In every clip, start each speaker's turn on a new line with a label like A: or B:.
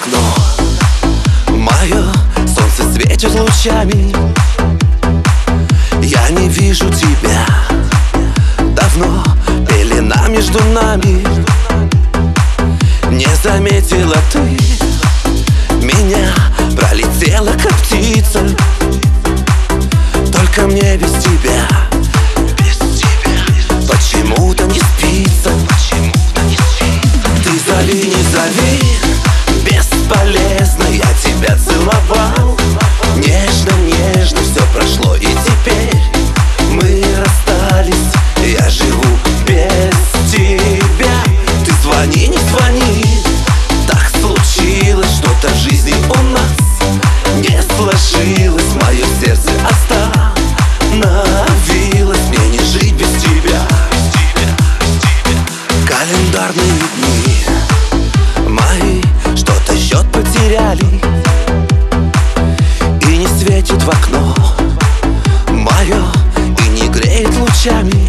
A: окно мое, солнце светит лучами. Я не вижу тебя давно, пелена между нами. Не заметила ты меня, пролетела как птица. Только мне без тебя почему-то не спится. Ты зови, не зови, бесполезно. Я тебя целовал нежно, нежно. Все прошло и теперь мы расстались. Я живу без тебя. Ты звони, не звони. Так случилось, что-то в жизни у нас не сложилось. Мое сердце остановилось. Мне не жить без тебя. Календарные дни мои что-то счет потеряли, и не светит в окно мое, и не греет лучами.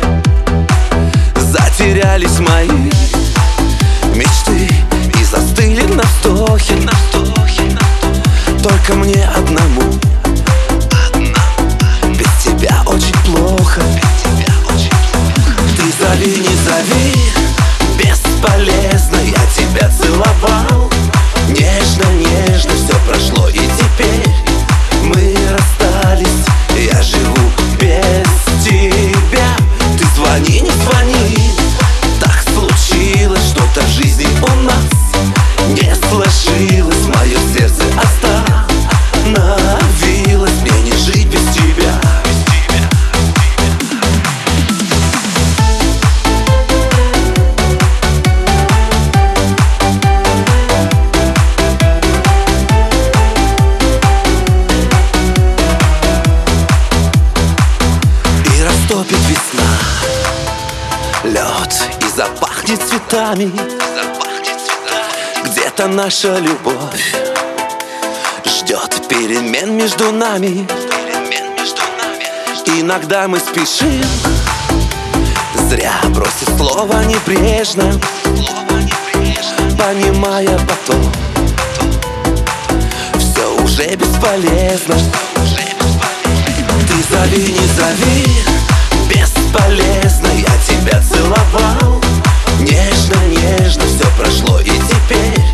A: Затерялись мои мечты и застыли на вздохе. Только мне одному без тебя очень плохо. Ты зови, не зови, бесполезно. Я тебя целовал нежно, нежно. Все прошло и теперь мы расстались. Я живу без тебя. Ты звони, не звони. Так случилось, что-то в жизни у нас не сложилось. Мое сердце остановилось. Мне не жить без тебя. Топит весна, лед, и запахнет цветами. Где-то наша любовь ждет перемен между нами. Иногда мы спешим, зря бросив слово небрежно, понимая потом, все уже бесполезно. Ты зови, не зови, бесполезно. Я тебя целовал нежно, нежно. Все прошло и теперь